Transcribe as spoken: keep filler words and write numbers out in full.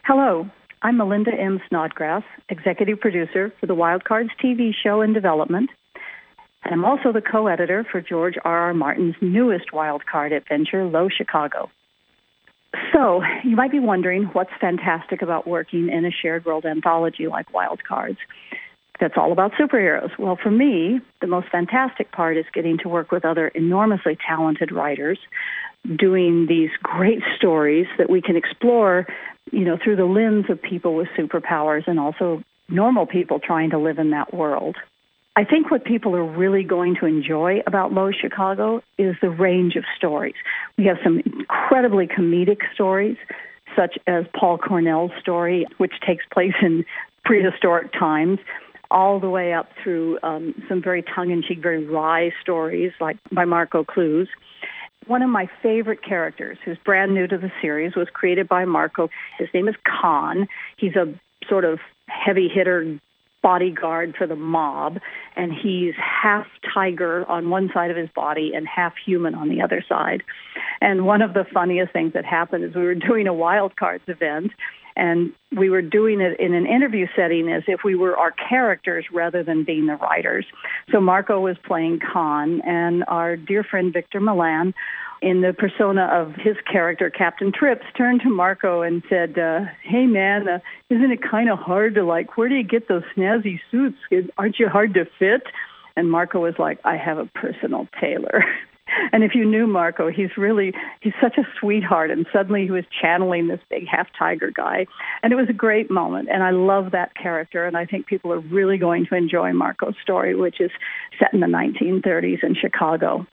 Hello, I'm Melinda M. Snodgrass, executive producer for the Wild Cards T V show in development, and I'm also the co-editor for George R. R. Martin's newest Wild Card adventure, Low Chicago. So, you might be wondering what's fantastic about working in a shared world anthology like Wild Cards that's all about superheroes. Well, for me, the most fantastic part is getting to work with other enormously talented writers doing these great stories that we can explore, you know, through the lens of people with superpowers and also normal people trying to live in that world. I think what people are really going to enjoy about Low Chicago is the range of stories. We have some incredibly comedic stories, such as Paul Cornell's story, which takes place in prehistoric times, all the way up through um, some very tongue-in-cheek, very wry stories like by Marco Clues. One of my favorite characters, who's brand new to the series, was created by Marco. His name is Khan. He's a sort of heavy hitter bodyguard for the mob, and he's half tiger on one side of his body and half human on the other side. And one of the funniest things that happened is we were doing a Wild Cards event, and we were doing it in an interview setting as if we were our characters rather than being the writers. So Marco was playing Khan, and our dear friend Victor Milan, in the persona of his character, Captain Trips, turned to Marco and said, uh, hey, man, uh, isn't it kind of hard to, like, where do you get those snazzy suits? Aren't you hard to fit? And Marco was like, I have a personal tailor. And if you knew Marco, he's really, he's such a sweetheart. And suddenly he was channeling this big half-tiger guy. And it was a great moment. And I love that character. And I think people are really going to enjoy Marco's story, which is set in the nineteen thirties in Chicago.